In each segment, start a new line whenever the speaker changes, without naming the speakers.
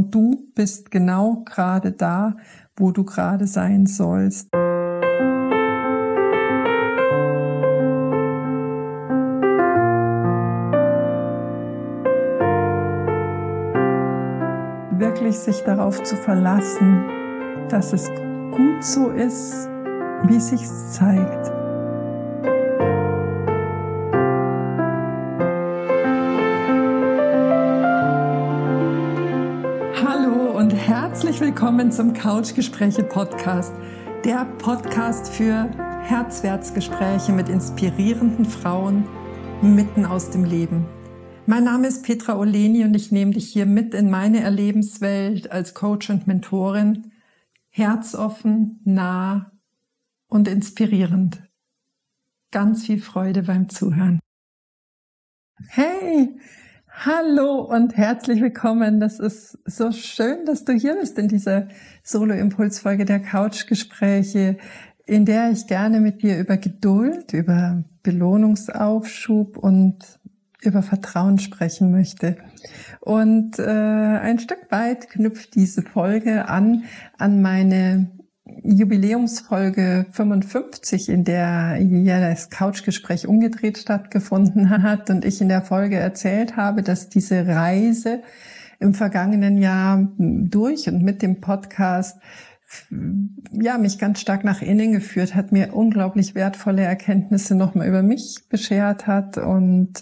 und du bist genau gerade da, wo du gerade sein sollst. Wirklich sich darauf zu verlassen, dass es gut so ist, wie es sich zeigt. Hallo und herzlich willkommen zum Couchgespräche-Podcast, der Podcast für Herzwärtsgespräche mit inspirierenden Frauen mitten aus dem Leben. Mein Name ist Petra Oleni und ich nehme dich hier mit in meine Erlebenswelt als Coach und Mentorin, herzoffen, nah und inspirierend. Ganz viel Freude beim Zuhören. Hey, hallo und herzlich willkommen. Das ist so schön, dass du hier bist in dieser Solo-Impuls-Folge der Couchgespräche, in der ich gerne mit dir über Geduld, über Belohnungsaufschub und über Vertrauen sprechen möchte. Und ein Stück weit knüpft diese Folge an meine Jubiläumsfolge 55, in der ja das Couchgespräch umgedreht stattgefunden hat und ich in der Folge erzählt habe, dass diese Reise im vergangenen Jahr durch und mit dem Podcast mich ganz stark nach innen geführt hat, mir unglaublich wertvolle Erkenntnisse nochmal über mich beschert hat und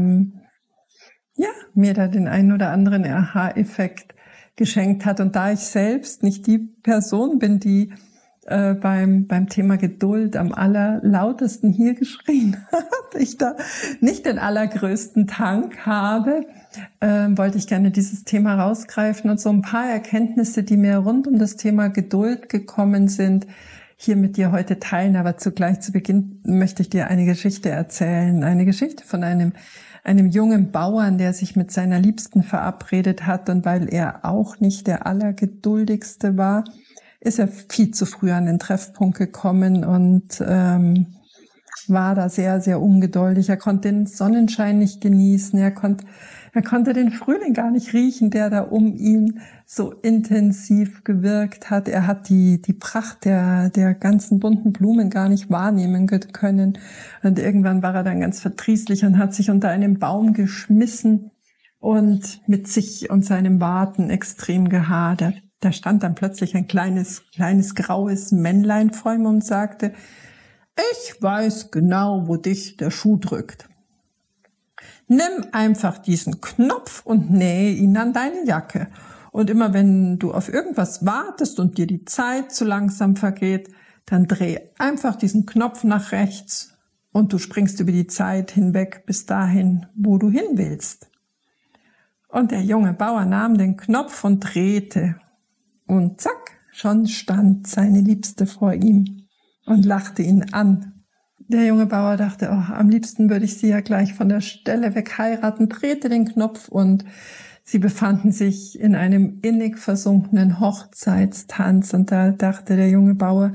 mir da den einen oder anderen Aha-Effekt geschenkt hat. Und da ich selbst nicht die Person bin, die beim Thema Geduld am allerlautesten hier geschrien hat, ich da nicht den allergrößten Tank habe, wollte ich gerne dieses Thema rausgreifen und so ein paar Erkenntnisse, die mir rund um das Thema Geduld gekommen sind, hier mit dir heute teilen. Aber zugleich zu Beginn möchte ich dir eine Geschichte erzählen. Eine Geschichte von einem jungen Bauern, der sich mit seiner Liebsten verabredet hat, und weil er auch nicht der Allergeduldigste war, ist er viel zu früh an den Treffpunkt gekommen und war da sehr, sehr ungeduldig. Er konnte den Sonnenschein nicht genießen, er konnte den Frühling gar nicht riechen, der da um ihn so intensiv gewirkt hat. Er hat die Pracht der ganzen bunten Blumen gar nicht wahrnehmen können. Und irgendwann war er dann ganz verdrießlich und hat sich unter einem Baum geschmissen und mit sich und seinem Warten extrem gehadert. Da stand dann plötzlich ein kleines graues Männlein vor ihm und sagte: Ich weiß genau, wo dich der Schuh drückt. Nimm einfach diesen Knopf und nähe ihn an deine Jacke. Und immer wenn du auf irgendwas wartest und dir die Zeit zu langsam vergeht, dann dreh einfach diesen Knopf nach rechts und du springst über die Zeit hinweg bis dahin, wo du hin willst. Und der junge Bauer nahm den Knopf und drehte. Und zack, schon stand seine Liebste vor ihm und lachte ihn an. Der junge Bauer dachte, am liebsten würde ich sie ja gleich von der Stelle weg heiraten, drehte den Knopf und sie befanden sich in einem innig versunkenen Hochzeitstanz. Und da dachte der junge Bauer,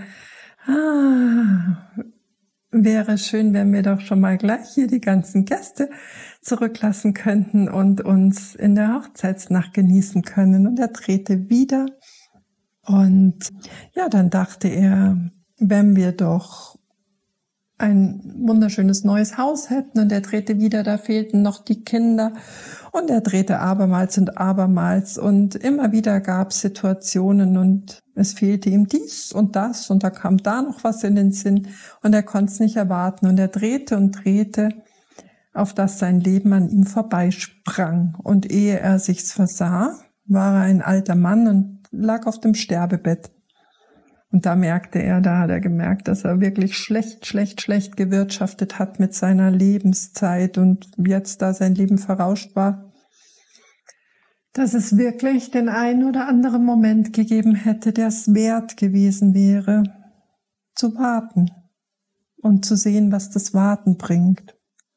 wäre schön, wenn wir doch schon mal gleich hier die ganzen Gäste zurücklassen könnten und uns in der Hochzeitsnacht genießen können. Und er drehte wieder. Und ja, dann dachte er, wenn wir doch ein wunderschönes neues Haus hätten, und er drehte wieder, da fehlten noch die Kinder, und er drehte abermals und immer wieder gab es Situationen und es fehlte ihm dies und das und da kam da noch was in den Sinn und er konnte es nicht erwarten und er drehte und drehte, auf dass sein Leben an ihm vorbeisprang, und ehe er sich's versah, war er ein alter Mann und lag auf dem Sterbebett. Und da hat er gemerkt, dass er wirklich schlecht gewirtschaftet hat mit seiner Lebenszeit und jetzt, da sein Leben verrauscht war, dass es wirklich den einen oder anderen Moment gegeben hätte, der es wert gewesen wäre, zu warten und zu sehen, was das Warten bringt.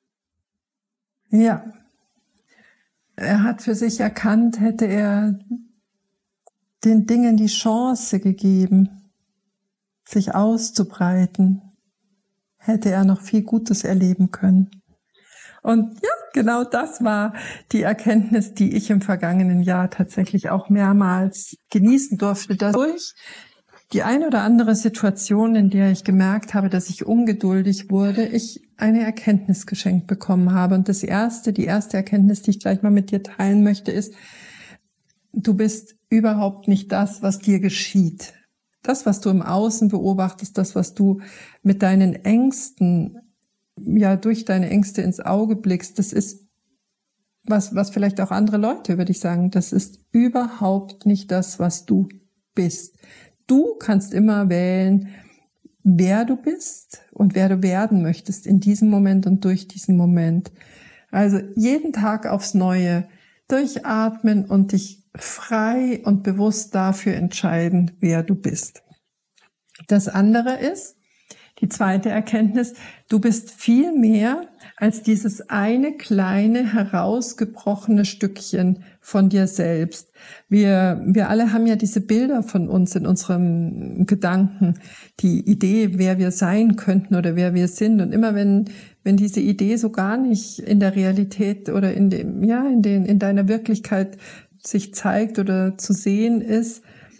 Ja, er hat für sich erkannt, hätte er den Dingen die Chance gegeben, sich auszubreiten, hätte er noch viel Gutes erleben können. Und ja, genau das war die Erkenntnis, die ich im vergangenen Jahr tatsächlich auch mehrmals genießen durfte, dadurch die eine oder andere Situation, in der ich gemerkt habe, dass ich ungeduldig wurde, ich eine Erkenntnis geschenkt bekommen habe. Und die erste Erkenntnis, die ich gleich mal mit dir teilen möchte, ist, du bist überhaupt nicht das, was dir geschieht. Das, was du im Außen beobachtest, das, was du mit deinen Ängsten, ja, durch deine Ängste ins Auge blickst, das ist was vielleicht auch andere Leute über dich sagen. Das ist überhaupt nicht das, was du bist. Du kannst immer wählen, wer du bist und wer du werden möchtest in diesem Moment und durch diesen Moment. Also jeden Tag aufs Neue durchatmen und dich frei und bewusst dafür entscheiden, wer du bist. Das andere ist, die zweite Erkenntnis, du bist viel mehr als dieses eine kleine, herausgebrochene Stückchen von dir selbst. Wir alle haben ja diese Bilder von uns in unserem Gedanken, die Idee, wer wir sein könnten oder wer wir sind. Und immer wenn diese Idee so gar nicht in der Realität oder in deiner Wirklichkeit sich zeigt oder zu sehen ist,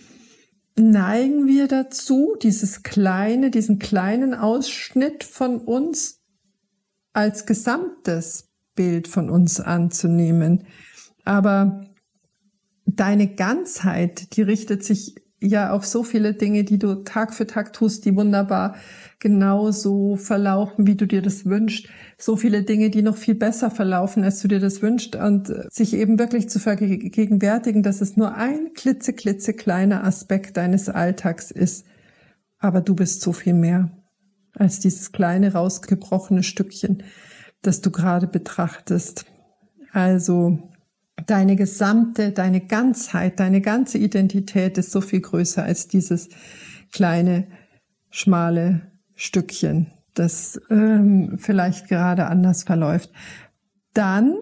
neigen wir dazu, diesen kleinen Ausschnitt von uns als gesamtes Bild von uns anzunehmen. Aber deine Ganzheit, die richtet sich ja auf so viele Dinge, die du Tag für Tag tust, die wunderbar genauso verlaufen, wie du dir das wünschst. So viele Dinge, die noch viel besser verlaufen, als du dir das wünschst. Und sich eben wirklich zu vergegenwärtigen, dass es nur ein klitzekleiner Aspekt deines Alltags ist. Aber du bist so viel mehr als dieses kleine, rausgebrochene Stückchen, das du gerade betrachtest. Also deine Ganzheit, deine ganze Identität ist so viel größer als dieses kleine, schmale Stückchen, das vielleicht gerade anders verläuft. Dann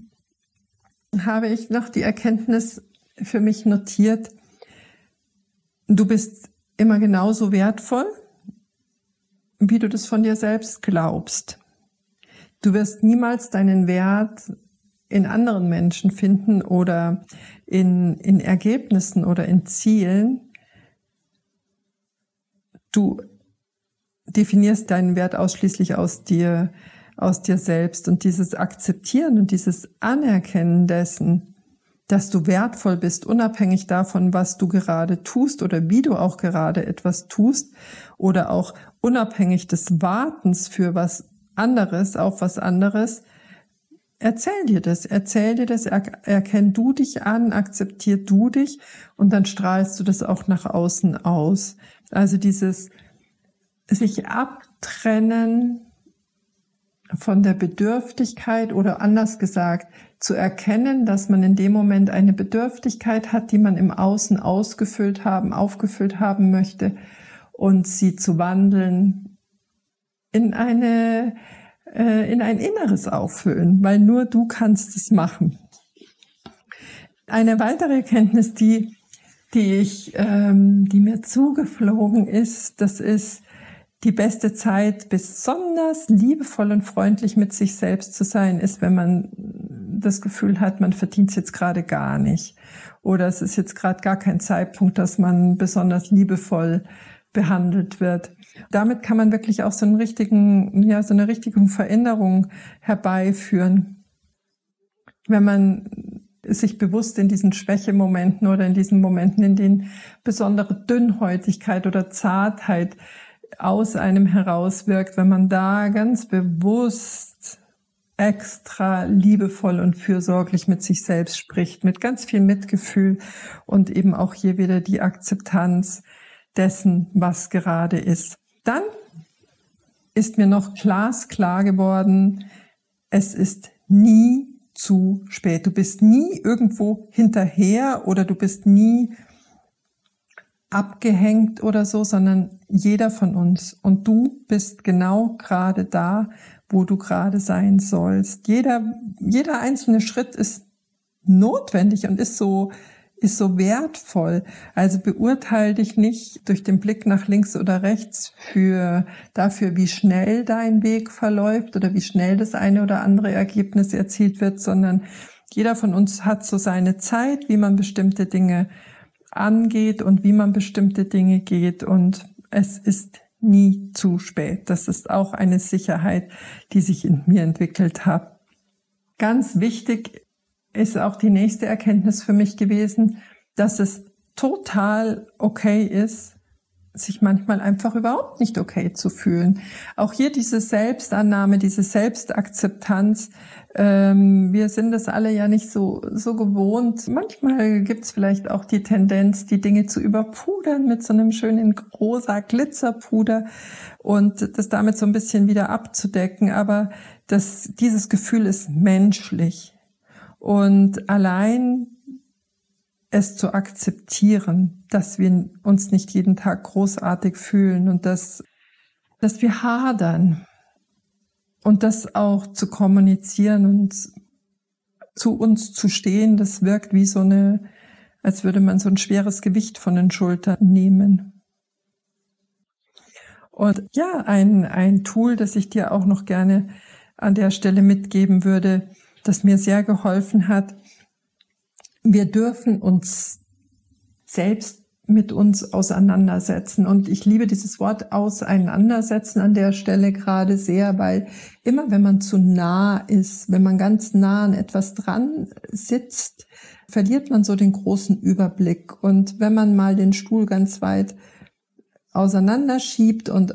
habe ich noch die Erkenntnis für mich notiert, du bist immer genauso wertvoll, wie du das von dir selbst glaubst. Du wirst niemals deinen Wert in anderen Menschen finden oder in Ergebnissen oder in Zielen. Du definierst deinen Wert ausschließlich aus dir selbst, und dieses Akzeptieren und dieses Anerkennen dessen, dass du wertvoll bist, unabhängig davon, was du gerade tust oder wie du auch gerade etwas tust, oder auch unabhängig des Wartens für was anderes, auf was anderes. Erzähl dir das, erkenn du dich an, akzeptier du dich, und dann strahlst du das auch nach außen aus. Also dieses sich abtrennen von der Bedürftigkeit, oder anders gesagt, zu erkennen, dass man in dem Moment eine Bedürftigkeit hat, die man im Außen aufgefüllt haben möchte, und sie zu wandeln in ein inneres Auffüllen, weil nur du kannst es machen. Eine weitere Erkenntnis, die mir zugeflogen ist, das ist: Die beste Zeit, besonders liebevoll und freundlich mit sich selbst zu sein, ist, wenn man das Gefühl hat, man verdient es jetzt gerade gar nicht. Oder es ist jetzt gerade gar kein Zeitpunkt, dass man besonders liebevoll behandelt wird. Damit kann man wirklich auch so eine richtige Veränderung herbeiführen. Wenn man sich bewusst in diesen Schwächemomenten oder in diesen Momenten, in denen besondere Dünnhäutigkeit oder Zartheit aus einem herauswirkt, wenn man da ganz bewusst extra liebevoll und fürsorglich mit sich selbst spricht, mit ganz viel Mitgefühl und eben auch hier wieder die Akzeptanz dessen, was gerade ist. Dann ist mir noch glasklar geworden, es ist nie zu spät. Du bist nie irgendwo hinterher oder du bist nie abgehängt oder so, sondern jeder von uns, und du bist genau gerade da, wo du gerade sein sollst. Jeder einzelne Schritt ist notwendig und ist ist so wertvoll. Also beurteile dich nicht durch den Blick nach links oder rechts dafür, wie schnell dein Weg verläuft oder wie schnell das eine oder andere Ergebnis erzielt wird, sondern jeder von uns hat so seine Zeit, wie man bestimmte Dinge angeht und wie man bestimmte Dinge geht, und es ist nie zu spät. Das ist auch eine Sicherheit, die sich in mir entwickelt hat. Ganz wichtig ist auch die nächste Erkenntnis für mich gewesen, dass es total okay ist, sich manchmal einfach überhaupt nicht okay zu fühlen. Auch hier diese Selbstannahme, diese Selbstakzeptanz. Wir sind das alle ja nicht so gewohnt. Manchmal gibt's vielleicht auch die Tendenz, die Dinge zu überpudern mit so einem schönen rosa Glitzerpuder und das damit so ein bisschen wieder abzudecken. Aber dieses Gefühl ist menschlich. Und allein es zu akzeptieren, dass wir uns nicht jeden Tag großartig fühlen und dass wir hadern, und das auch zu kommunizieren und zu uns zu stehen, das wirkt wie als würde man so ein schweres Gewicht von den Schultern nehmen. Und ja, ein Tool, das ich dir auch noch gerne an der Stelle mitgeben würde, das mir sehr geholfen hat: Wir dürfen uns selbst mit uns auseinandersetzen. Und ich liebe dieses Wort auseinandersetzen an der Stelle gerade sehr, weil immer wenn man zu nah ist, wenn man ganz nah an etwas dran sitzt, verliert man so den großen Überblick. Und wenn man mal den Stuhl ganz weit auseinanderschiebt und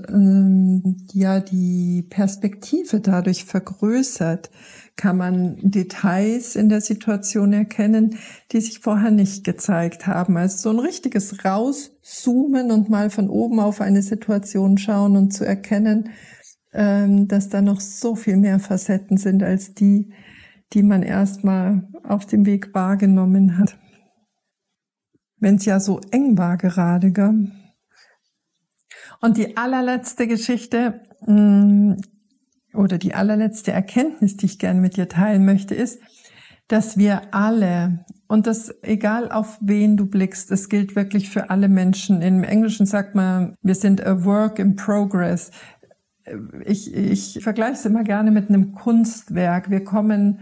die Perspektive dadurch vergrößert, kann man Details in der Situation erkennen, die sich vorher nicht gezeigt haben. Also so ein richtiges Rauszoomen und mal von oben auf eine Situation schauen und zu erkennen, dass da noch so viel mehr Facetten sind als die man erstmal auf dem Weg wahrgenommen hat. Wenn es ja so eng war gerade, gell? Und die allerletzte Geschichte oder die allerletzte Erkenntnis, die ich gerne mit dir teilen möchte, ist, dass wir alle, und das egal auf wen du blickst, es gilt wirklich für alle Menschen. Im Englischen sagt man, wir sind a work in progress. Ich vergleiche es immer gerne mit einem Kunstwerk. Wir kommen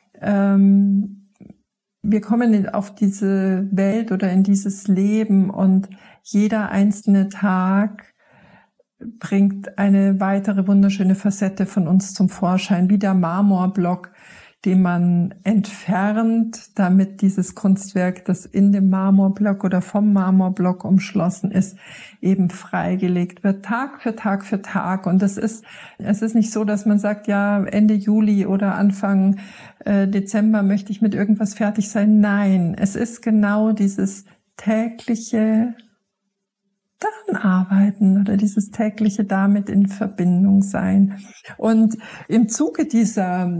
auf diese Welt oder in dieses Leben, und jeder einzelne Tag bringt eine weitere wunderschöne Facette von uns zum Vorschein, wie der Marmorblock, den man entfernt, damit dieses Kunstwerk, das in dem Marmorblock oder vom Marmorblock umschlossen ist, eben freigelegt wird, Tag für Tag für Tag. Und es ist nicht so, dass man sagt, ja, Ende Juli oder Anfang Dezember möchte ich mit irgendwas fertig sein. Nein, es ist genau dieses tägliche daran arbeiten oder dieses tägliche damit in Verbindung sein. Und im Zuge dieses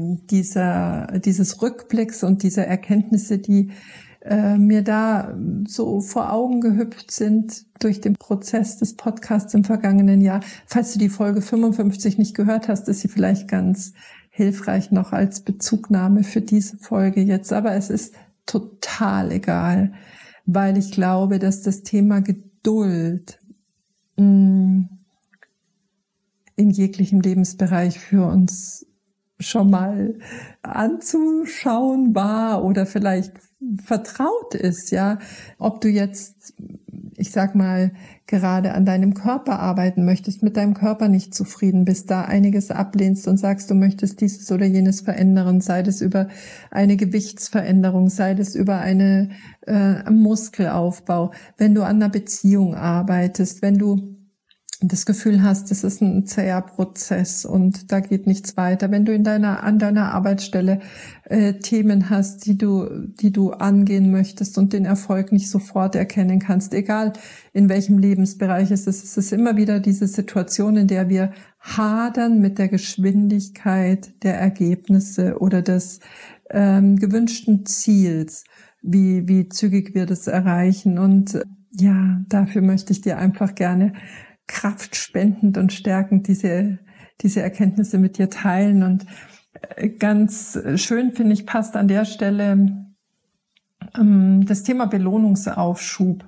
Rückblicks und dieser Erkenntnisse, die mir da so vor Augen gehüpft sind durch den Prozess des Podcasts im vergangenen Jahr, falls du die Folge 55 nicht gehört hast, ist sie vielleicht ganz hilfreich noch als Bezugnahme für diese Folge jetzt. Aber es ist total egal, weil ich glaube, dass das Thema Geduld in jeglichem Lebensbereich für uns schon mal anzuschauen war oder vielleicht vertraut ist, ja. Ob du jetzt, ich sag mal, gerade an deinem Körper arbeiten möchtest, mit deinem Körper nicht zufrieden bist, da einiges ablehnst und sagst, du möchtest dieses oder jenes verändern, sei das über eine Gewichtsveränderung, sei das über einen Muskelaufbau, wenn du an einer Beziehung arbeitest, wenn du das Gefühl hast, das ist ein zäher Prozess und da geht nichts weiter, wenn du an deiner Arbeitsstelle Themen hast, die du angehen möchtest und den Erfolg nicht sofort erkennen kannst, egal in welchem Lebensbereich es ist immer wieder diese Situation, in der wir hadern mit der Geschwindigkeit der Ergebnisse oder des gewünschten Ziels, wie zügig wir das erreichen. Und ja, dafür möchte ich dir einfach gerne kraftspendend und stärkend diese Erkenntnisse mit dir teilen. Und ganz schön, finde ich, passt an der Stelle Das Thema Belohnungsaufschub.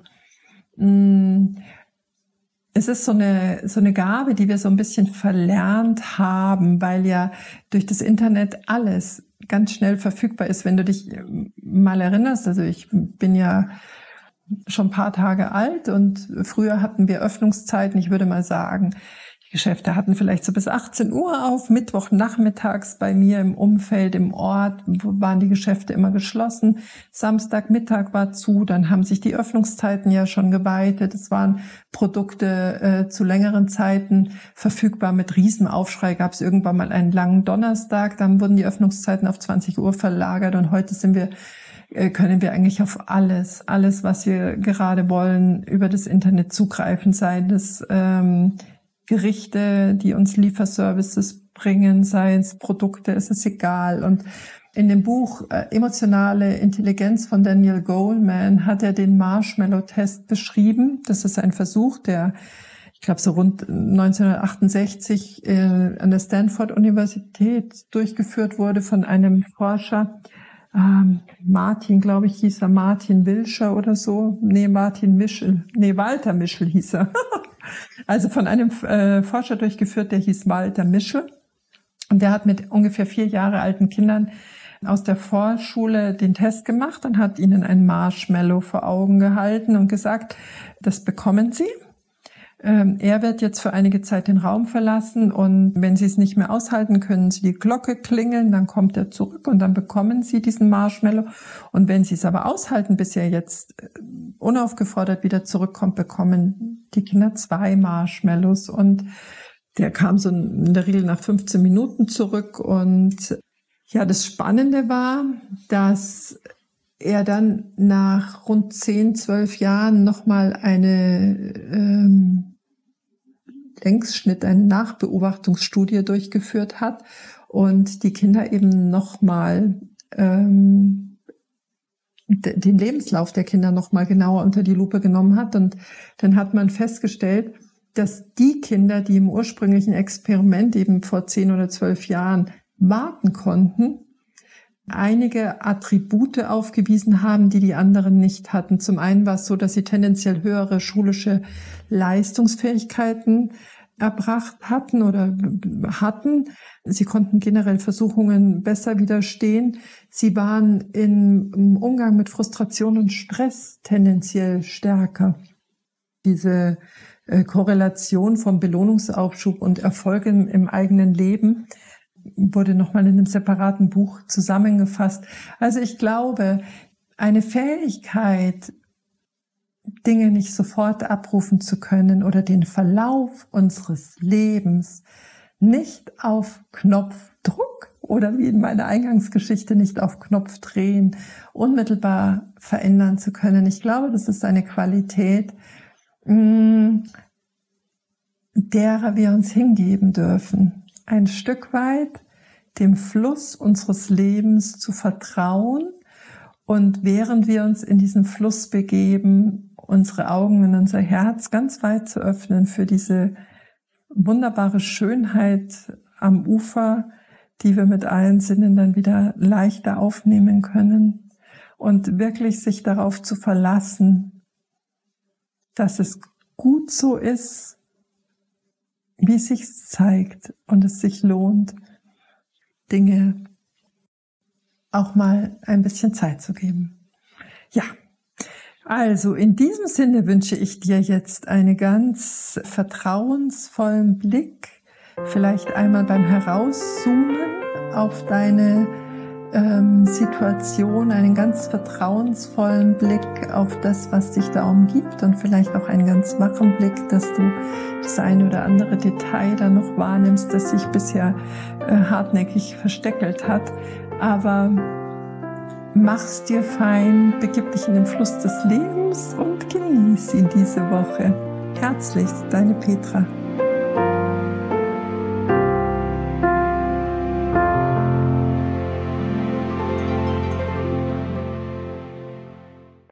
Es ist so eine Gabe, die wir so ein bisschen verlernt haben, weil ja durch das Internet alles ganz schnell verfügbar ist. Wenn du dich mal erinnerst, also ich bin ja schon ein paar Tage alt und früher hatten wir Öffnungszeiten, ich würde mal sagen, die Geschäfte hatten vielleicht so bis 18 Uhr auf, Mittwochnachmittags bei mir im Umfeld, im Ort, waren die Geschäfte immer geschlossen. Samstagmittag war zu, dann haben sich die Öffnungszeiten ja schon geweitet. Es waren Produkte zu längeren Zeiten verfügbar. Mit Riesenaufschrei gab es irgendwann mal einen langen Donnerstag, dann wurden die Öffnungszeiten auf 20 Uhr verlagert und heute können wir eigentlich auf alles, was wir gerade wollen, über das Internet zugreifen, sei das Gerichte, die uns Lieferservices bringen, sei es Produkte, es ist egal. Und in dem Buch Emotionale Intelligenz von Daniel Goleman hat er den Marshmallow-Test beschrieben. Das ist ein Versuch, der, ich glaube, so rund 1968 an der Stanford-Universität durchgeführt wurde von einem Forscher. Martin, glaube ich, hieß er, Martin Wilscher oder so. Walter Mischel hieß er. Also von einem Forscher durchgeführt, der hieß Walter Mischel. Und der hat mit ungefähr 4 Jahre alten Kindern aus der Vorschule den Test gemacht und hat ihnen ein Marshmallow vor Augen gehalten und gesagt, das bekommen Sie. Er wird jetzt für einige Zeit den Raum verlassen und wenn Sie es nicht mehr aushalten, können Sie die Glocke klingeln, dann kommt er zurück und dann bekommen Sie diesen Marshmallow. Und wenn Sie es aber aushalten, bis er jetzt unaufgefordert wieder zurückkommt, bekommen die Kinder 2 Marshmallows. Und der kam so in der Regel nach 15 Minuten zurück. Und ja, das Spannende war, dass er dann nach rund 10, 12 Jahren nochmal eine Längsschnitt, eine Nachbeobachtungsstudie durchgeführt hat und die Kinder eben nochmal den Lebenslauf der Kinder nochmal genauer unter die Lupe genommen hat. Und dann hat man festgestellt, dass die Kinder, die im ursprünglichen Experiment eben vor 10 oder 12 Jahren warten konnten, einige Attribute aufgewiesen haben, die die anderen nicht hatten. Zum einen war es so, dass sie tendenziell höhere schulische Leistungsfähigkeiten erbracht hatten oder hatten. Sie konnten generell Versuchungen besser widerstehen. Sie waren im Umgang mit Frustration und Stress tendenziell stärker. Diese Korrelation vom Belohnungsaufschub und Erfolg im eigenen Leben wurde nochmal in einem separaten Buch zusammengefasst. Also ich glaube, eine Fähigkeit, Dinge nicht sofort abrufen zu können oder den Verlauf unseres Lebens nicht auf Knopfdruck oder wie in meiner Eingangsgeschichte nicht auf Knopfdrehen unmittelbar verändern zu können. Ich glaube, das ist eine Qualität, derer wir uns hingeben dürfen. Ein Stück weit dem Fluss unseres Lebens zu vertrauen und während wir uns in diesen Fluss begeben, unsere Augen und unser Herz ganz weit zu öffnen für diese wunderbare Schönheit am Ufer, die wir mit allen Sinnen dann wieder leichter aufnehmen können und wirklich sich darauf zu verlassen, dass es gut so ist, wie es sich zeigt und es sich lohnt, Dinge auch mal ein bisschen Zeit zu geben. Ja, also in diesem Sinne wünsche ich dir jetzt einen ganz vertrauensvollen Blick, vielleicht einmal beim Herauszoomen auf deine Situation, einen ganz vertrauensvollen Blick auf das, was dich da umgibt und vielleicht auch einen ganz wachen Blick, dass du das eine oder andere Detail da noch wahrnimmst, das sich bisher hartnäckig versteckelt hat. Aber mach's dir fein, begib dich in den Fluss des Lebens und genieß ihn diese Woche. Herzlichst, deine Petra.